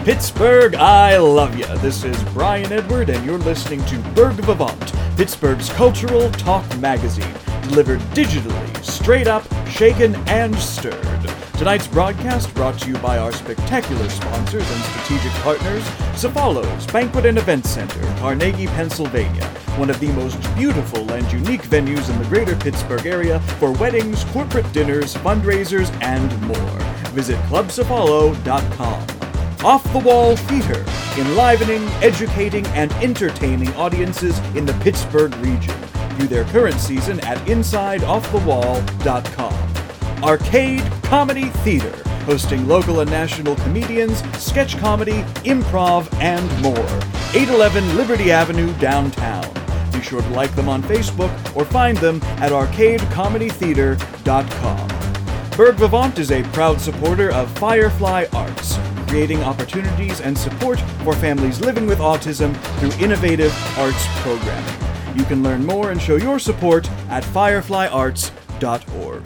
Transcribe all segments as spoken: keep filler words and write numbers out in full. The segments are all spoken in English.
Pittsburgh, I love ya. This is Brian Edward, and you're listening to Berg Vivant, Pittsburgh's cultural talk magazine, delivered digitally, straight up, shaken, and stirred. Tonight's broadcast brought to you by our spectacular sponsors and strategic partners, Cefalos Banquet and Event Center, Carnegie, Pennsylvania, one of the most beautiful and unique venues in the greater Pittsburgh area for weddings, corporate dinners, fundraisers, and more. Visit club cefalo dot com. Off the Wall Theater, enlivening, educating, and entertaining audiences in the Pittsburgh region. View their current season at inside off the wall dot com. Arcade Comedy Theater, hosting local and national comedians, sketch comedy, improv, and more. eight eleven Liberty Avenue, downtown. Be sure to like them on Facebook or find them at arcade comedy theater dot com. Berg Vivant is a proud supporter of Firefly Arts, creating opportunities and support for families living with autism through innovative arts programming. You can learn more and show your support at firefly arts dot org.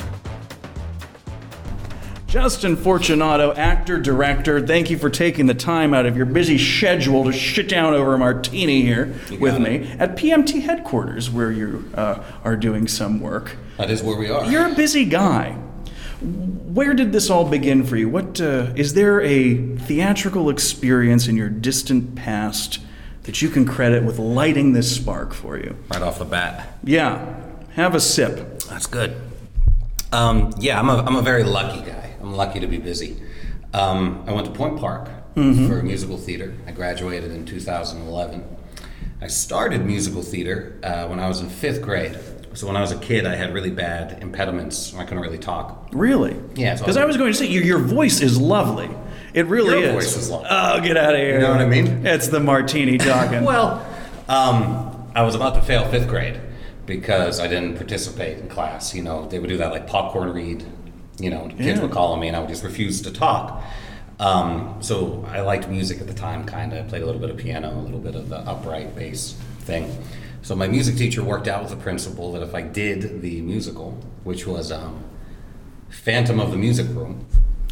Justin Fortunato, actor, director, thank you for taking the time out of your busy schedule to sit down over a martini here with me at P M T headquarters, where you uh, are doing some work. That is where we are. You're a busy guy. Where did this all begin for you? What uh, is there a theatrical experience in your distant past that you can credit with lighting this spark for you? Right off the bat. Yeah. Have a sip. That's good. Um, yeah, I'm a, I'm a very lucky guy. I'm lucky to be busy. Um, I went to Point Park mm-hmm. for musical theater. I graduated in two thousand eleven. I started musical theater uh, when I was in fifth grade. So when I was a kid, I had really bad impediments. I couldn't really talk. Really? Yeah. Because so I, I was going to say, your, your voice is lovely. It really your is. Your voice is lovely. Oh, get out of here. You know what I mean? It's the martini talking. Well, um, I was about to fail fifth grade because I didn't participate in class. You know, they would do that like popcorn read. You know, kids yeah. would call on me and I would just refuse to talk. Um, so I liked music at the time, kind of. I played a little bit of piano, a little bit of the upright bass thing. So my music teacher worked out with the principal that if I did the musical, which was um, Phantom of the Music Room,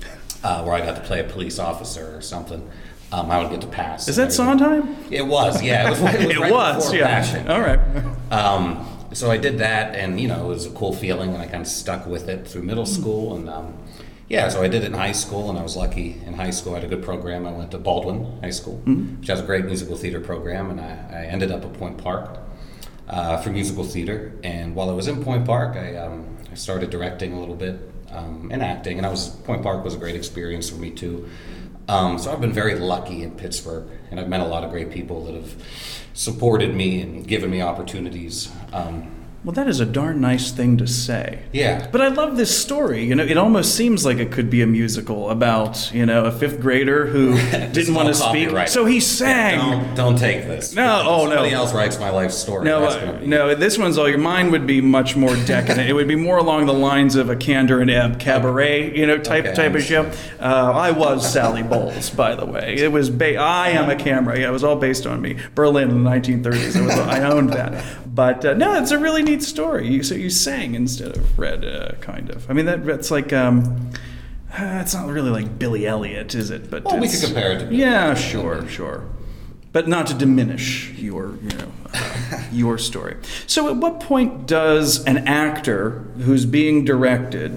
uh, where I got to play a police officer or something, um, I would get to pass. Is that Sondheim? It was, yeah. It was, it was, it right was before yeah. Passion. All right. Um, so I did that, and you know, it was a cool feeling, and I kind of stuck with it through middle school, and um, yeah, so I did it in high school, and I was lucky. In high school, I had a good program. I went to Baldwin High School, mm-hmm. which has a great musical theater program, and I, I ended up at Point Park uh, for musical theater. And while I was in Point Park, I, um, I started directing a little bit um, and acting, and I was Point Park was a great experience for me too. Um, so I've been very lucky in Pittsburgh, and I've met a lot of great people that have supported me and given me opportunities. Um, Well, that is a darn nice thing to say. Yeah. But I love this story. You know, it almost seems like it could be a musical about, you know, a fifth grader who didn't want to speak. So he sang. Yeah, don't, don't take this. No, oh no. Somebody else writes my life story. No, uh, no. This one's all. Your mine would be much more decadent. It would be more along the lines of a Candor and Ebb cabaret, you know, type okay, type of show. Uh, I was Sally Bowles, by the way. It was. Ba- I am a camera. Yeah, it was all based on me. Berlin in the nineteen thirties. It was, I owned that. But uh, no, it's a really neat story. You, so you sang instead of read, uh, kind of. I mean, that that's like, um, uh, it's not really like Billy Elliot, is it? But well, we could compare it to Billy Yeah, Elliot. sure, sure. But not to diminish your, you know, uh, your story. So at what point does an actor who's being directed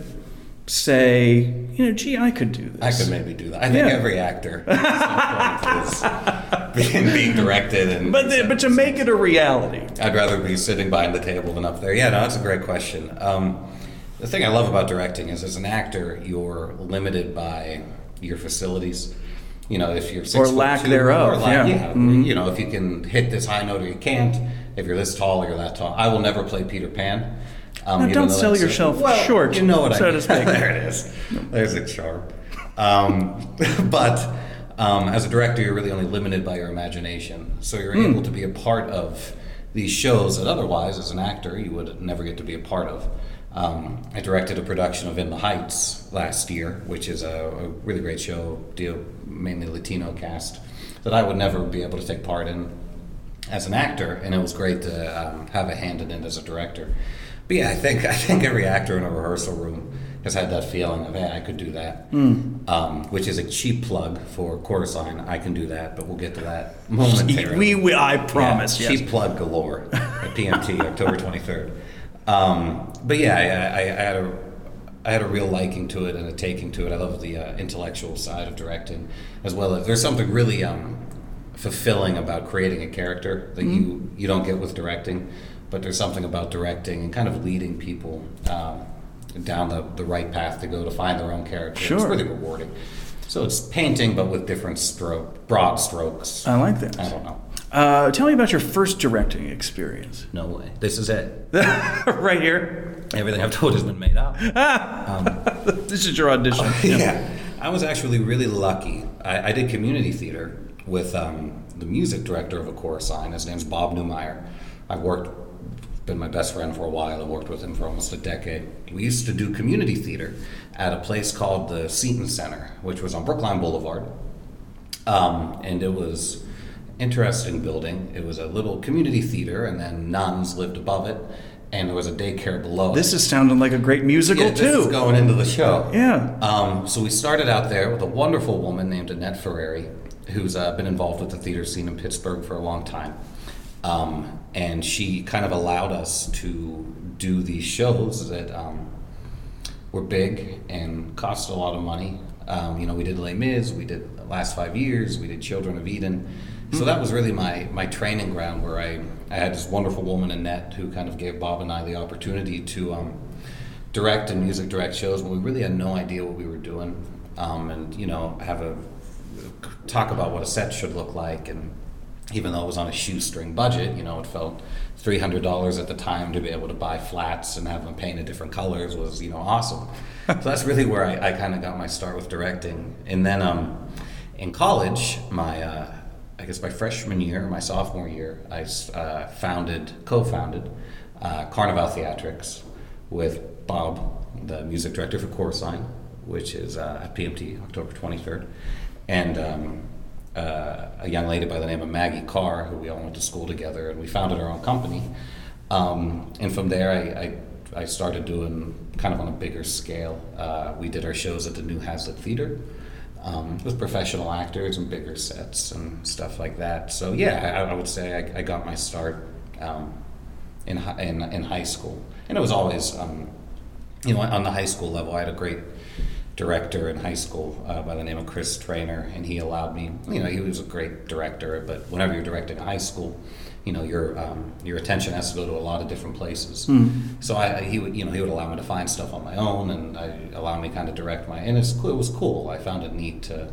say, you know, gee, I could do this? I could maybe do that. I think Yeah. every actor at some point is being, being directed. And But the, but to make it a reality. I'd rather be sitting behind the table than up there. Yeah, no, that's a great question. Um, the thing I love about directing is as an actor, you're limited by your facilities. You know, if you're six Or foot lack two, thereof, or lack, yeah. yeah Mm-hmm. You know, if you can hit this high note or you can't, if you're this tall or you're that tall. I will never play Peter Pan. Um, No, even don't though sell that's a- yourself well, short, You know what so I to mean. speak. There it is. There's it sharp. Um, but um, as a director, you're really only limited by your imagination. So you're Mm. able to be a part of these shows that otherwise, as an actor, you would never get to be a part of. Um, I directed a production of In the Heights last year, which is a, a really great show, deal mainly Latino cast, that I would never be able to take part in as an actor, and it was great to um, have a hand in it as a director. But yeah, I think I think every actor in a rehearsal room has had that feeling of, hey, I could do that, Mm. um, which is a cheap plug for Quarter Sign. I can do that, but we'll get to that momentarily. We, we, I promise, yeah, yes. Cheap plug galore at P M T, October twenty-third. Um, but yeah, I, I, I had a I had a real liking to it and a taking to it. I love the uh, intellectual side of directing, as well as there's something really um, fulfilling about creating a character that mm-hmm. you you don't get with directing. But there's something about directing and kind of leading people um, down the, the right path to go to find their own character. Sure. It's really rewarding. So it's painting, but with different stroke, broad strokes. I like that. I don't know. Uh, tell me about your first directing experience. No way. This is it. Right here. Everything I've told has been made up. um, this is your audition. Oh, yeah. yeah. I was actually really lucky. I, I did community theater with um, the music director of A Chorus Sign. His name's Bob Newmeyer. I've worked been my best friend for a while. I worked with him for almost a decade. We used to do community theater at a place called the Seton Center, which was on Brookline Boulevard. Um, and it was an interesting building. It was a little community theater, and then nuns lived above it, and there was a daycare below This it. is sounding like a great musical, yeah, this too. is going into the show. Yeah. Um, so we started out there with a wonderful woman named Annette Ferrari, who's uh, been involved with the theater scene in Pittsburgh for a long time. Um, and she kind of allowed us to do these shows that um, were big and cost a lot of money. Um, you know, we did Les Mis, we did The Last Five Years, we did Children of Eden. So that was really my, my training ground, where I, I had this wonderful woman, Annette, who kind of gave Bob and I the opportunity to um, direct and music direct shows when we really had no idea what we were doing. Um, and, you know, have a talk about what a set should look like. And even though it was on a shoestring budget, you know, it felt three hundred dollars at the time to be able to buy flats and have them painted different colors was, you know, awesome. So that's really where I, I kind of got my start with directing. And then um, in college, my, uh, I guess my freshman year, my sophomore year, I uh, founded, co-founded uh, Carnival Theatrics with Bob, the music director for Chorus Sign, which is uh, at P M T, October twenty-third. And um, Uh, a young lady by the name of Maggie Carr, who we all went to school together, and we founded our own company. Um, and from there, I, I, I started doing kind of on a bigger scale. Uh, we did our shows at the New Hazlitt Theater um, with professional actors and bigger sets and stuff like that. So yeah, I, I would say I, I got my start um, in, hi- in in high school, and it was always, um, you know, on the high school level. I had a great director in high school uh, by the name of Chris Trainer, and he allowed me, you know, he was a great director, but whenever you're directing a high school, you know, your um, your attention has to go to a lot of different places. Mm. So I, he would, you know, he would allow me to find stuff on my own, and I, allow me kind of direct my, and it's, it was cool. I found it neat to,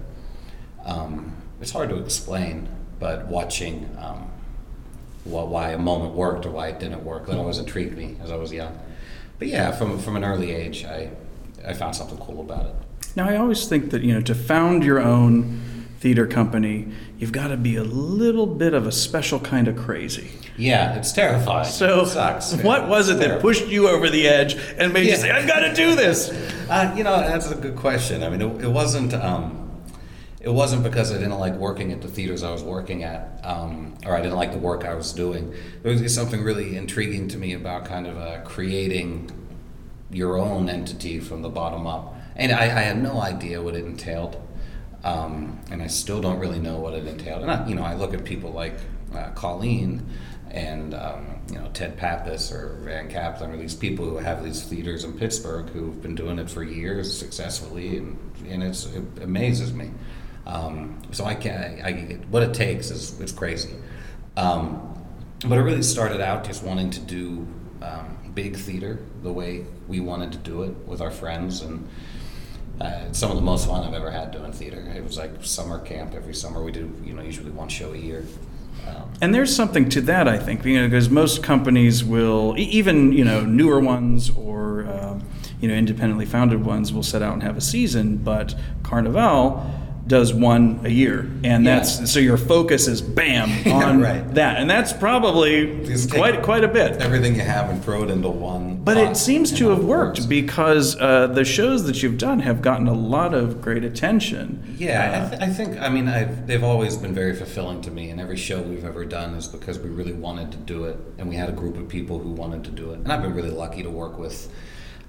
um, it's hard to explain, but watching um, what, why a moment worked or why it didn't work, that always intrigued me as I was young. But yeah, from from an early age, I I found something cool about it. Now, I always think that, you know, to found your own theater company, you've got to be a little bit of a special kind of crazy. Yeah, it's terrifying. So, it sucks. What was it that pushed you over the edge and made yeah. you say, I've got to do this? Uh, you know, that's a good question. I mean, it, it wasn't... Um, It wasn't because I didn't like working at the theaters I was working at, um, or I didn't like the work I was doing. There was just something really intriguing to me about kind of uh, creating your own entity from the bottom up. And I, I had no idea what it entailed, um, and I still don't really know what it entailed. And I, you know, I look at people like uh, Colleen and um, you know, Ted Pappas or Van Kaplan, or these people who have these theaters in Pittsburgh who've been doing it for years successfully, and, and it's, it amazes me. Um, so I can I, I what it takes is it's crazy, um, but it really started out just wanting to do um, big theater the way we wanted to do it with our friends, and uh, it's some of the most fun I've ever had doing theater. It was like summer camp every summer. We do you know usually one show a year. Um, and there's something to that, I think, you know, because most companies will, even you know newer ones or um, you know independently founded ones will set out and have a season, but Carnival does one a year, and that's yeah. so your focus is bam on yeah, right. that, and that's probably Just quite quite a bit. Everything you have and throw it into one. But pot, it seems to have worked works. because uh, the shows that you've done have gotten a lot of great attention. Yeah, uh, I, th- I think. I mean, I've, they've always been very fulfilling to me, and every show we've ever done is because we really wanted to do it, and we had a group of people who wanted to do it, and I've been really lucky to work with.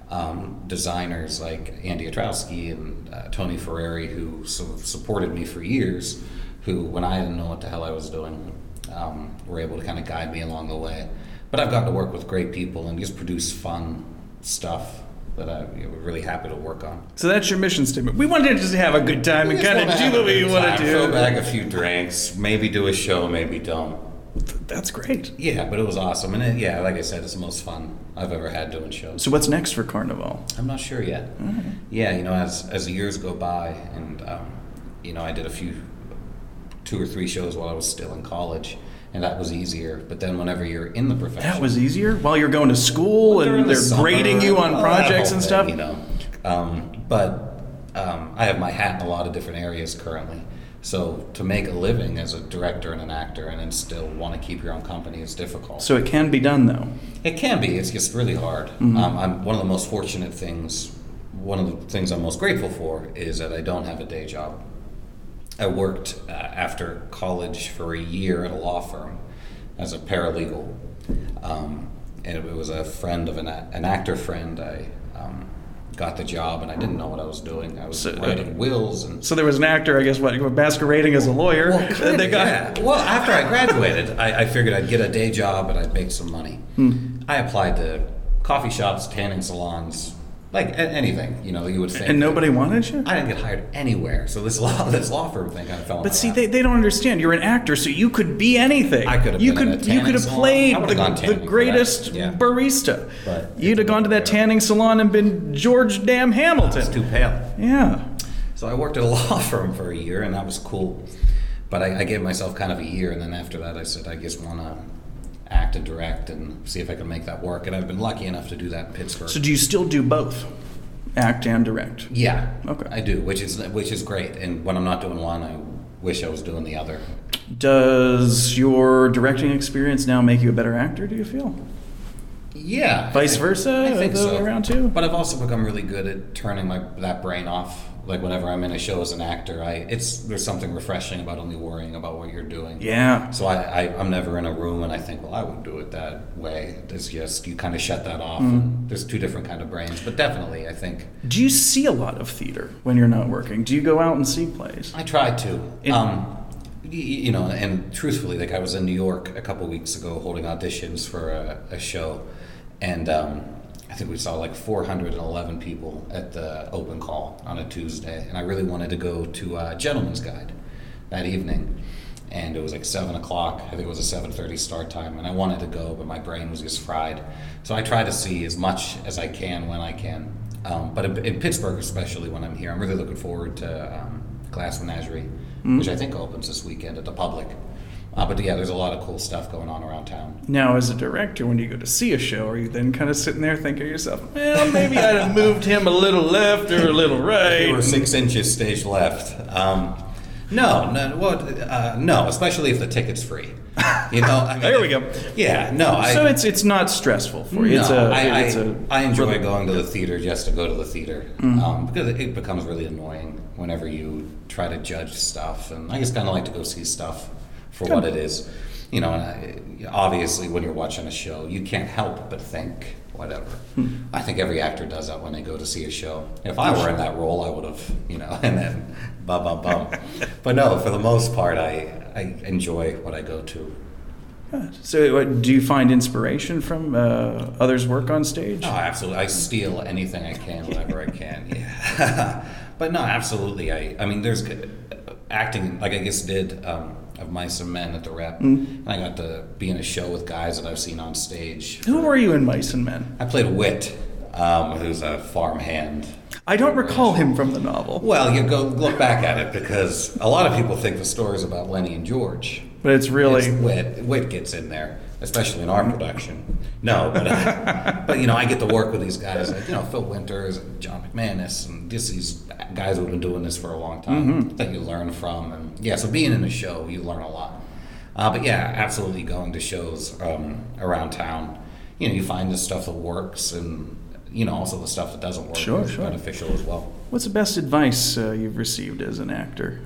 um, designers like Andy Otrowski and uh, Tony Ferrari, who sort of supported me for years, who, when I didn't know what the hell I was doing, um, were able to kind of guide me along the way. But I've gotten to work with great people and just produce fun stuff that I'm you know, really happy to work on. So that's your mission statement. We wanted to just have a good time and kind of do what we want to do. Throw back a few drinks, maybe do a show, maybe don't. That's great. Yeah, but it was awesome. And it, yeah, like I said, it's the most fun I've ever had doing shows. So what's next for Carnival? I'm not sure yet. Mm-hmm. Yeah, you know, as as the years go by, and, um, you know, I did a few, two or three shows while I was still in college. And that was easier. But then whenever you're in the profession... That was easier? While you're going to school well, and the they're summer, grading you on well, projects and thing, stuff? You know, um, but um, I have my hat in a lot of different areas currently. So to make a living as a director and an actor and then still want to keep your own company is difficult. So it can be done, though? It can be. It's just really hard. Mm-hmm. Um, I'm one of the most fortunate things, one of the things I'm most grateful for is that I don't have a day job. I worked uh, after college for a year at a law firm as a paralegal, um, and it was a friend of an, an actor friend. I um, got the job, and I didn't know what I was doing. I was so, writing uh, wills, and so there was an actor, I guess, what masquerading as a lawyer. Well, kinda, they got yeah. Well, after I graduated, I, I figured I'd get a day job and I'd make some money. Hmm. I applied to coffee shops, tanning salons. Like anything, you know, you would think. And nobody wanted you? I didn't get hired anywhere. So this law, this law firm thing kind of fell. But see, they, they don't understand. You're an actor, so you could be anything. I could have. You been could in a you could have salon. played the, the greatest yeah. barista. But you'd have gone to that tanning salon and been George Damn Hamilton. It's too pale. Yeah. So I worked at a law firm for a year, and that was cool. But I, I gave myself kind of a year, and then after that, I said I just want to act and direct and see if I can make that work. And I've been lucky enough to do that in Pittsburgh. So do you still do both? Act and direct? Yeah, okay. I do, which is which is great. And when I'm not doing one, I wish I was doing the other. Does your directing experience now make you a better actor, do you feel? Yeah. Vice versa? I think so. Around too? But I've also become really good at turning my that brain off. Like whenever I'm in a show as an actor, I it's there's something refreshing about only worrying about what you're doing. Yeah. So I, I I'm never in a room and I think, well, I would do it that way. It's just you kind of shut that off. Mm. And there's two different kind of brains, but definitely I think. Do you see a lot of theater when you're not working? Do you go out and see plays? I try to. In- um, you, you know, and truthfully, like I was in New York a couple weeks ago holding auditions for a, a show, and. Um, I think we saw like four hundred eleven people at the open call on a Tuesday, and I really wanted to go to uh, Gentleman's Guide that evening, and it was like seven o'clock. I think it was a seven thirty start time, and I wanted to go, but my brain was just fried. So I try to see as much as I can when I can. Um, but in, in Pittsburgh, especially when I'm here, I'm really looking forward to um, Glass Menagerie, mm-hmm. which I think opens this weekend at the Public. Uh, but yeah, there's a lot of cool stuff going on around town. Now, as a director, when you go to see a show, are you then kind of sitting there thinking to yourself, well, maybe I'd have moved him a little left or a little right? Or six inches stage left. Um, no, no, well, uh, no, especially if the ticket's free. You know, I mean, there we go. Yeah, no. I, so it's it's not stressful for you. No, it's a, I, it's I, a, I enjoy going to the theater just to go to the theater mm. um, because it, it becomes really annoying whenever you try to judge stuff, and I just kind of like to go see stuff for what it is. You know, and I, obviously when you're watching a show, you can't help but think whatever. Hmm. I think every actor does that when they go to see a show. If I were in that role, I would have, you know, and then bum, bum, bum. But no, for the most part, I, I enjoy what I go to. Good. So uh, do you find inspiration from uh, others' work on stage? Oh, absolutely. I steal anything I can whenever I can, yeah. But no, absolutely. I, I mean, there's acting, like I just did um, of Mice and Men at the Rep. Mm. And I got to be in a show with guys that I've seen on stage. Who were you in Mice and Men? I played Whit, um, who's a farm hand. I don't recall him from the novel. Well, you go look back at it because a lot of people think the story's about Lenny and George. But it's really... It's Whit. Whit gets in there, especially in our production. No, but, uh, but you know, I get to work with these guys like, you know, Phil Winters and John McManus and just these guys who've been doing this for a long time mm-hmm. that you learn from. And yeah, so being in a show, you learn a lot. Uh, but yeah, absolutely going to shows um, around town. You know, you find the stuff that works and, you know, also the stuff that doesn't work sure, is sure. beneficial as well. What's the best advice uh, you've received as an actor?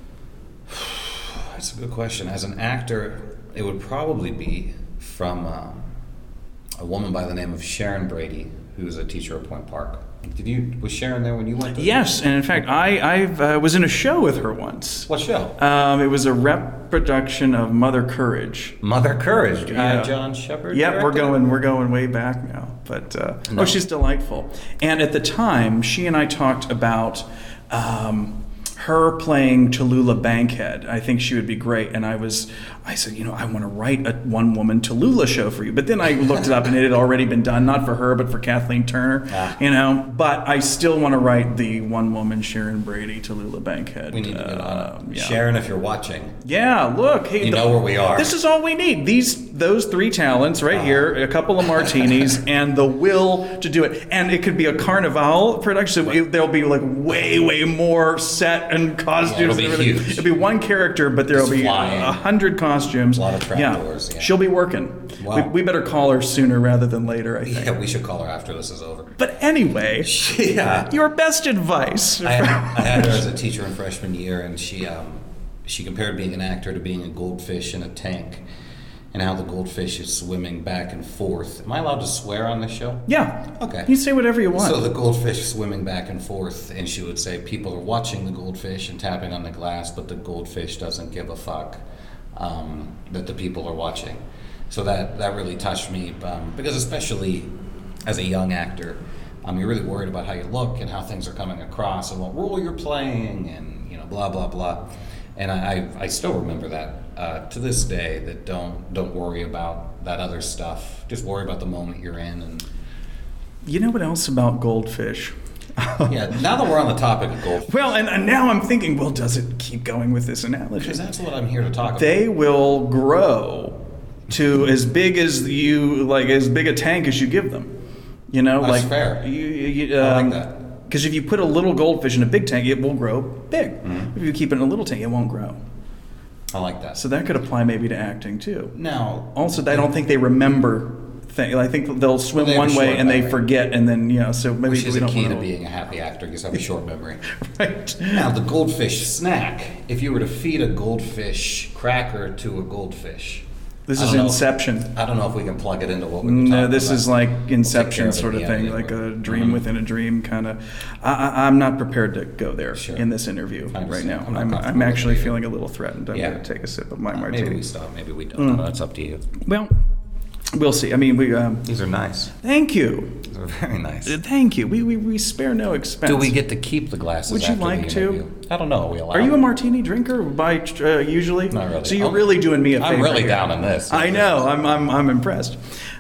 That's a good question. As an actor, it would probably be from uh, a woman by the name of Sharon Brady, who's a teacher at Point Park. Did you was Sharon there when you went? To Yes, and in fact, I I uh, was in a show with her once. What show? Um, it was a rep production of Mother Courage. Mother Courage. Yeah. Uh, John Shepard. Yeah, we're directed it? going we're going way back now. But uh, No. oh, she's delightful. And at the time, she and I talked about um, her playing Tallulah Bankhead. I think she would be great. And I was, I said, you know, I want to write a one-woman Tallulah show for you. But then I looked it up, and it had already been done, not for her, but for Kathleen Turner. Ah. You know, but I still want to write the one-woman Sharon Brady Tallulah Bankhead. We need to get on Uh, it. yeah. Sharon, if you're watching, Yeah, look. Hey, you the- know where we are. This is all we need. These, those three talents right here, a couple of martinis, and the will to do it. And it could be a Carnival production. So it, there'll be like way, way more set and costumes. Yeah, it'll be and everything. huge. It'll be one character, but there'll Just be flying. a hundred costumes. A lot of trapdoors, Yeah. yeah. She'll be working. Wow. We, we better call her sooner rather than later, I think. yeah, we should call her after this is over. But anyway, Yeah. your best advice. I, I had her as a teacher in freshman year, and she um, she compared being an actor to being a goldfish in a tank, and how the goldfish is swimming back and forth. Am I allowed to swear on this show? Yeah. Okay. You say whatever you want. So the goldfish swimming back and forth, and she would say people are watching the goldfish and tapping on the glass, but the goldfish doesn't give a fuck um, that the people are watching. So that, that really touched me, um, because especially as a young actor, um, you're really worried about how you look and how things are coming across and what role you're playing and, you know, blah, blah, blah. And I, I, I still remember that uh, to this day, that don't don't worry about that other stuff. Just worry about the moment you're in. And You know what else about goldfish? yeah, now that we're on the topic of goldfish, Well, and, and now I'm thinking, well, does it keep going with this analogy? because that's what I'm here to talk about. They will grow to as big as you, like as big a tank as you give them. You know, That's like fair. You, you, I like um, that. Because if you put a little goldfish in a big tank, it will grow big. Mm-hmm. If you keep it in a little tank, it won't grow. I like that. So that could apply maybe to acting too. Now, Also, I don't think they remember. Thing. I think they'll swim They have a one way short and they memory. forget, and then you know. So maybe which is we a don't key want to being a happy actor, because have a short memory. right. Now, the goldfish snack. If you were to feed a goldfish cracker to a goldfish, This I is don't know- Inception. I don't know if we can plug it into what we were talking No, about. this is like We'll take care Inception of it sort of at the thing, end like a anyway. dream Mhm. within a dream kind of. I, I, I'm not prepared to go there Sure. in this interview I right understand. now. I'm not I'm, comfortable I'm with actually it either. feeling a little threatened. I'm Yeah. going to take a sip of my Uh, martini. maybe we stop. Maybe we don't. Mm. That's up to you. Well, we'll see. I mean, we. Um, These are nice. thank you. These are very nice. Uh, Thank you. We, we, we spare no expense. Do we get to keep the glasses? Would you after like the to? interview? I don't know. Are we allowed? Are you a martini drinker by uh, usually? Not really. So you're I'm- really doing me a favor. I'm really here. down on this. I know. I'm I'm I'm impressed.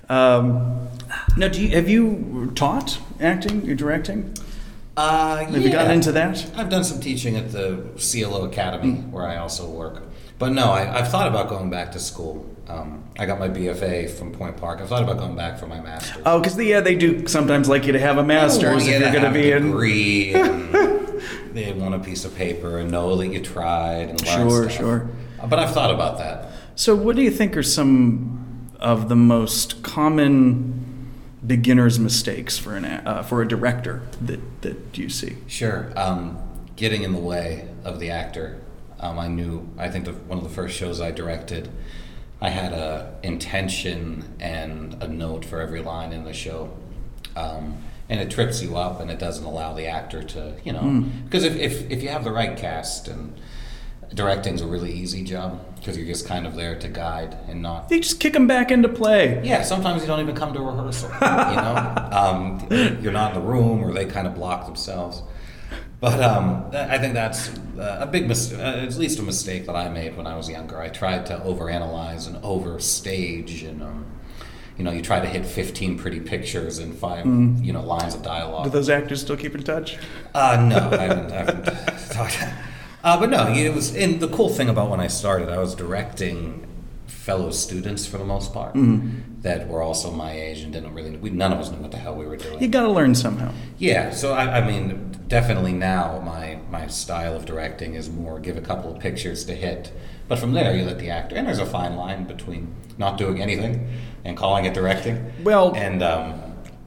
Um, now, do you, have you taught acting? You directing? Uh, Have you gotten yeah. into that? I've done some teaching at the C L O Academy, where I also work. But no, I, I've thought about going back to school. Um, I got my B F A from Point Park. I've thought about going back for my master's. Oh, because yeah, they do sometimes like you to have a master's if you're going to be a in. degree. And they want a piece of paper and know that you tried and learn Sure, stuff. sure. But I've thought about that. So, what do you think are some of the most common beginner's mistakes for an a- uh, for a director that that you see? Sure. Um, getting in the way of the actor. Um, I knew, I think the, one of the first shows I directed, I had a intention and a note for every line in the show. Um, and it trips you up, and it doesn't allow the actor to, you know, because if, if, if you have the right cast, and directing's a really easy job, because you're just kind of there to guide and not They just kick them back into play. yeah, sometimes you don't even come to rehearsal, you know? Um, you're not in the room, or they kind of block themselves. But um, I think that's uh, a big mis- uh, at least a mistake that I made when I was younger. I tried to overanalyze and overstage, and um, you know, you try to hit fifteen pretty pictures in five, you know, lines of dialogue. Do those actors still keep in touch? Uh, no, I haven't, I haven't talked. Uh, but no, it was. And the cool thing about when I started, I was directing fellow students for the most part that were also my age and didn't really. We, none of us knew what the hell we were doing. You got to learn somehow. Yeah, so I, I mean, definitely now my my style of directing is more give a couple of pictures to hit, but from there you let the actor. And there's a fine line between not doing anything and calling it directing. Well, and um,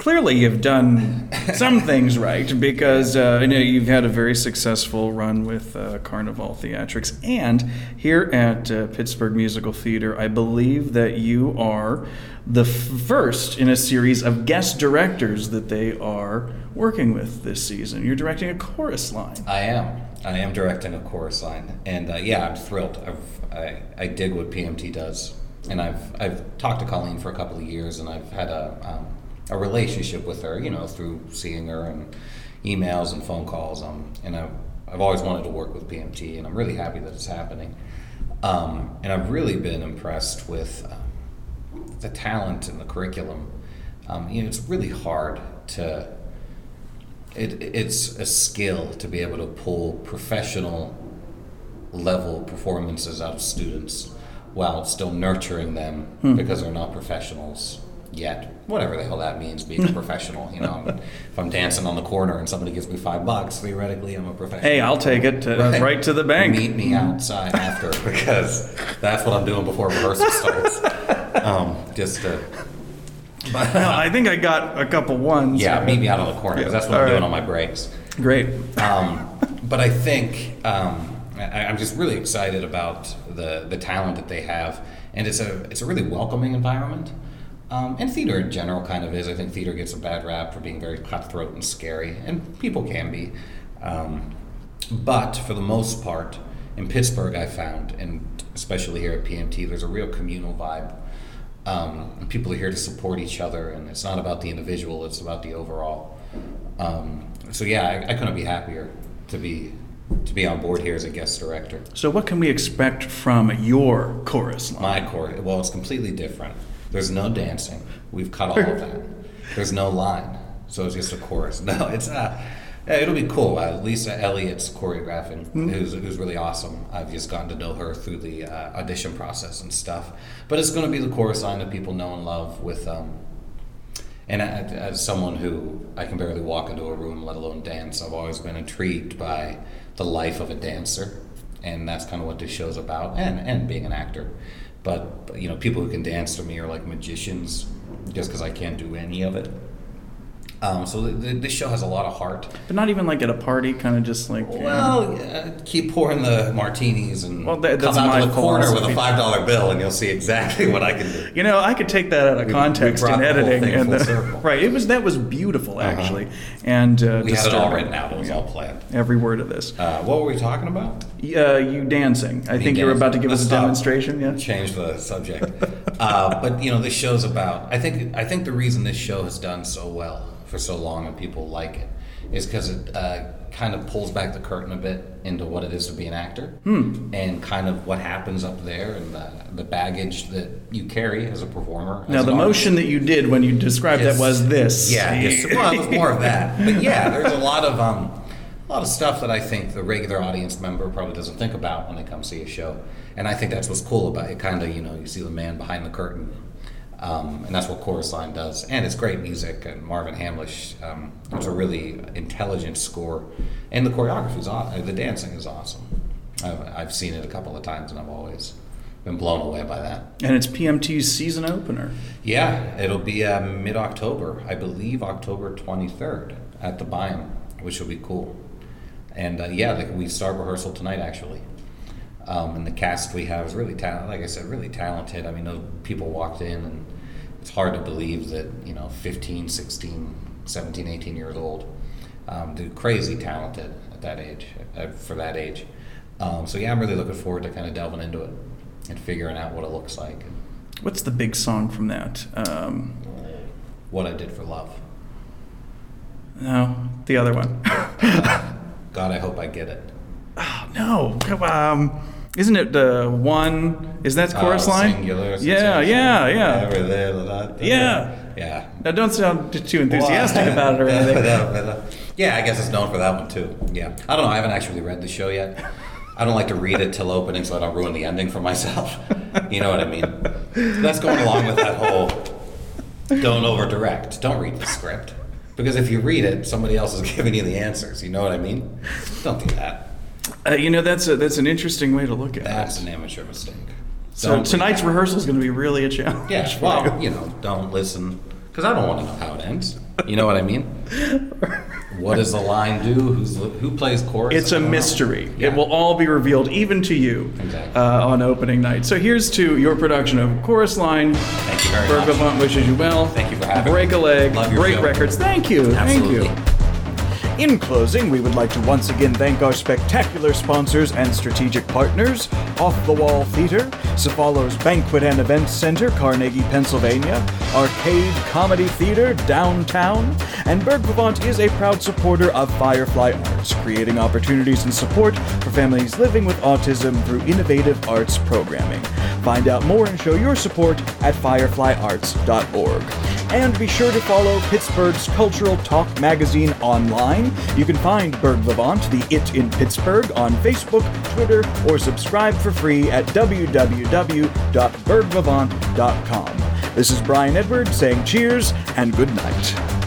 clearly you've done some things right, because uh, I know you've had a very successful run with uh, Carnival Theatrics, and here at uh, Pittsburgh Musical Theater, I believe that you are the first in a series of guest directors that they are working with this season. You're directing a chorus line. I am. I am directing a chorus line, and uh, yeah, I'm thrilled. I've, I I dig what P M T does, and I've I've talked to Colleen for a couple of years, and I've had a um, a relationship with her, you know, through seeing her and emails and phone calls, um, and I've I've always wanted to work with P M T, and I'm really happy that it's happening, um, and I've really been impressed with uh, the talent and the curriculum. Um, you know, it's really hard to. It, it's a skill to be able to pull professional level performances out of students while still nurturing them hmm. because they're not professionals yet. Whatever the hell that means, being a professional. You know, if I'm dancing on the corner and somebody gives me five bucks, theoretically I'm a professional. Hey, I'll take it to, right. right to the bank. Meet me outside after, because that's what I'm doing before rehearsal starts. Um, just to... But, well, I think I got a couple ones. Yeah, so. Meet me out on the corner, because yeah. that's what All I'm right. doing on my breaks. Great. Um, but I think um, I, I'm just really excited about the, the talent that they have, and it's a it's a really welcoming environment. Um, and theater in general kind of is. I think theater gets a bad rap for being very cutthroat and scary, and people can be. Um, but for the most part, in Pittsburgh, I found, and especially here at P M T, there's a real communal vibe. Um, and people are here to support each other, and it's not about the individual, it's about the overall. Um, so yeah, I, I couldn't be happier to be to be on board here as a guest director. So what can we expect from your chorus line? My chorus, well, it's completely different. There's no dancing. We've cut all of that. There's no line, so it's just a chorus. No, it's uh, it'll be cool. Uh, Lisa Elliott's choreographing, mm-hmm. who's, who's really awesome. I've just gotten to know her through the uh, audition process and stuff. But it's going to be the chorus line that people know and love with, um, and as someone who, I can barely walk into a room, let alone dance, I've always been intrigued by the life of a dancer, and that's kind of what this show's about, and, and being an actor. But, you know, people who can dance to me are like magicians, just because I can't do any of it. Um, so the, the, this show has a lot of heart. But not even like at a party, kind of just like... Well, uh, keep pouring the martinis and well, that, come out to the corner with a five dollar bill and you'll see exactly what I can do. You know, I could take that out of we, context we in editing. And the, right, it was that was beautiful, actually. Uh-huh. And uh, we had it all written out. It was yeah. all planned. Every word of this. Uh, what were we talking about? Uh, you dancing. I Me think dancing. You were about to give Let's us a stop. demonstration. Yeah. Change the subject. uh, but, you know, this show's about... I think I think the reason this show has done so well for so long and people like it is because it uh, kind of pulls back the curtain a bit into what it is to be an actor hmm. and kind of what happens up there and the, the baggage that you carry as a performer. Now, the motion that you did when you described that was this. Yeah, it's, well, it was more of that. But yeah, there's a lot of um, a lot of stuff that I think the regular audience member probably doesn't think about when they come see a show. And I think that's what's cool about it. Kind of, you know, you see the man behind the curtain. Um, and that's what Chorus Line does. And it's great music, and Marvin Hamlish, um, it's a really intelligent score. And the choreography is awesome. The dancing is awesome. I've, I've seen it a couple of times, and I've always been blown away by that. And it's P M T's season opener. Yeah, it'll be uh, mid-October. I believe October twenty-third at the Byam, which will be cool. And uh, yeah, like we start rehearsal tonight, actually. Um, and the cast we have is really talented. Like I said, really talented. I mean, those people walked in, and it's hard to believe that, you know, fifteen, sixteen, seventeen, eighteen years old. Um, they're crazy talented at that age, uh, for that age. Um, so yeah, I'm really looking forward to kind of delving into it and figuring out what it looks like. What's the big song from that? Um, What I Did for Love. No, the other one. uh, God, I Hope I Get It. Oh, no. Um, isn't it the one? Is that chorus uh, line? Singular. Yeah, yeah, yeah. Ever there, da, da, yeah. Yeah. Now, don't sound too enthusiastic about it or anything. Yeah, I guess it's known for that one too. Yeah. I don't know. I haven't actually read the show yet. I don't like to read it till opening so I don't ruin the ending for myself. You know what I mean? That's going along with that whole don't over direct. Don't read the script. Because if you read it, somebody else is giving you the answers. You know what I mean? Don't do that. Uh, you know, that's a, that's an interesting way to look at that's it. That's an amateur mistake. So don't tonight's rehearsal is going to be really a challenge. Yeah, well, you know, don't listen. Because I don't want to know how it ends. You know what I mean? What does the line do? Who's the, who plays chorus? It's a mystery. Yeah. It will all be revealed, even to you, Exactly. uh, on opening night. So here's to your production of Chorus Line. Thank you very Berg much. Vivant wishes you well. Thank you for having Break me. a leg. Love your Great show. records. Thank you. Absolutely. Thank you. In closing, we would like to once again thank our spectacular sponsors and strategic partners, Off the Wall Theater, Cephalo's Banquet and Events Center, Carnegie, Pennsylvania, Arcade Comedy Theater, downtown, and Berg Vivant is a proud supporter of Firefly Arts, creating opportunities and support for families living with autism through innovative arts programming. Find out more and show your support at firefly arts dot org. And be sure to follow Pittsburgh's Cultural Talk magazine online. You can find Berg Vivant, the It in Pittsburgh, on Facebook, Twitter, or subscribe for free at w w w dot berg vivant dot com. This is Brian Edward saying cheers and good night.